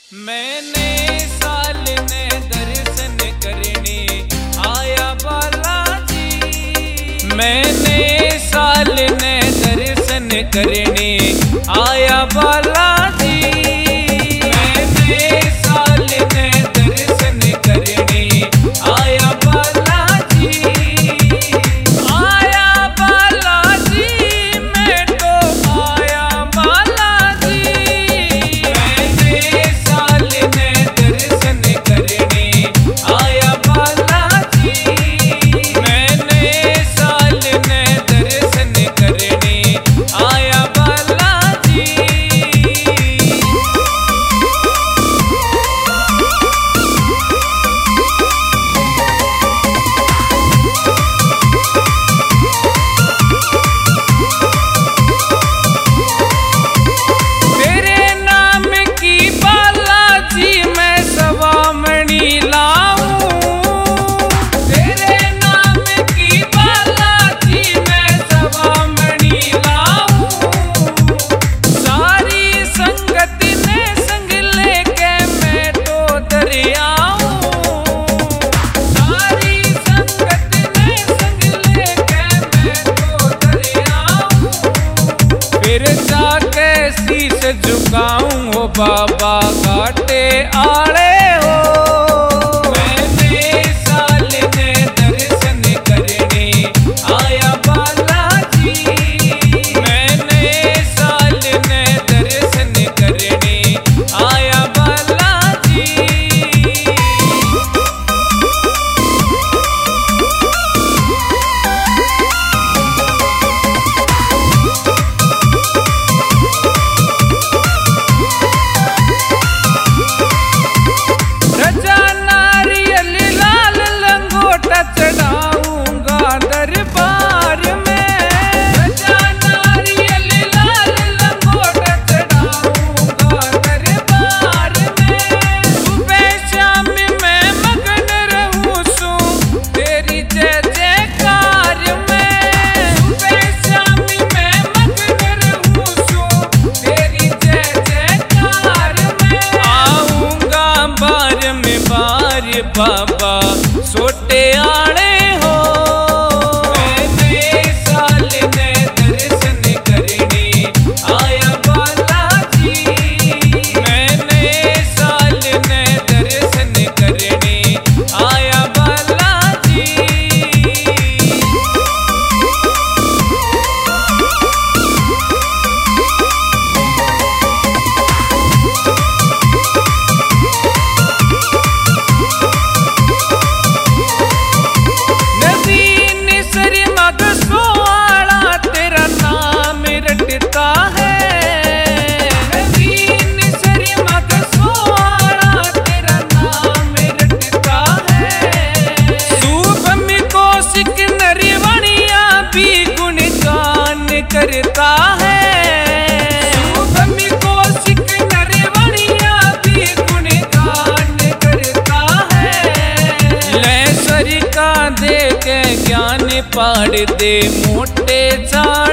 मैंने साल ने दर्शन करने आया बालाजी। मैंने साल ने दर्शन करने आया बालाजी। मैंने साल ने दर्शन करने आया बालाजी। आया बालाजी, मैं तो आया बालाजी। मैंने साल ने दर्शन करने आया बालाजी। मैंने साल ने दर्शन करने आया बालाजी। तेरे नाम की बालाजी मैं सवामणी लाऊं। तेरे नाम की बालाजी मैं सवामणी लाऊं। सारी संगत ने संग लेके मैं तो दरियाऊं। सारी संगत ने संग लेके मैं तो दरियाऊं। फिर जाके शीश झुकाऊं हो बाबा घाटे आड़े हो। मैंने साल ने दर्शन करने आया बालाजी। मैंने साल ने दर्शन करने आया बालाजी। रजा नारियल लाल लंगोटा चढ़ाऊंगा दरबार में। रजा नारियल लाल लंगोटा चढ़ाऊंगा दरबार में। सुबह शाम मैं मगन रहूं सू तेरी जय जयकार में। सुबह शाम मैं मगन रहूं सू तेरी जय जयकार में। आऊंगा बार में बार बाबा सोटे आने हो। मैंने साल ने दर्शन करने आया बालाजी। मैंने साल ने दर्शन करने आया बालाजी। नदी निसर मग सोआड़ा तेरा नाम रटता है। नदी निसर मग सोआड़ा तेरा नाम रटता है। शुभम कौशिक नरवणिया भी गुणगान करता है। शुभम कौशिक नरवणिया भी गुणगान करता है। ले सर का दे के ज्ञान पाड़ दे मोटे चाड़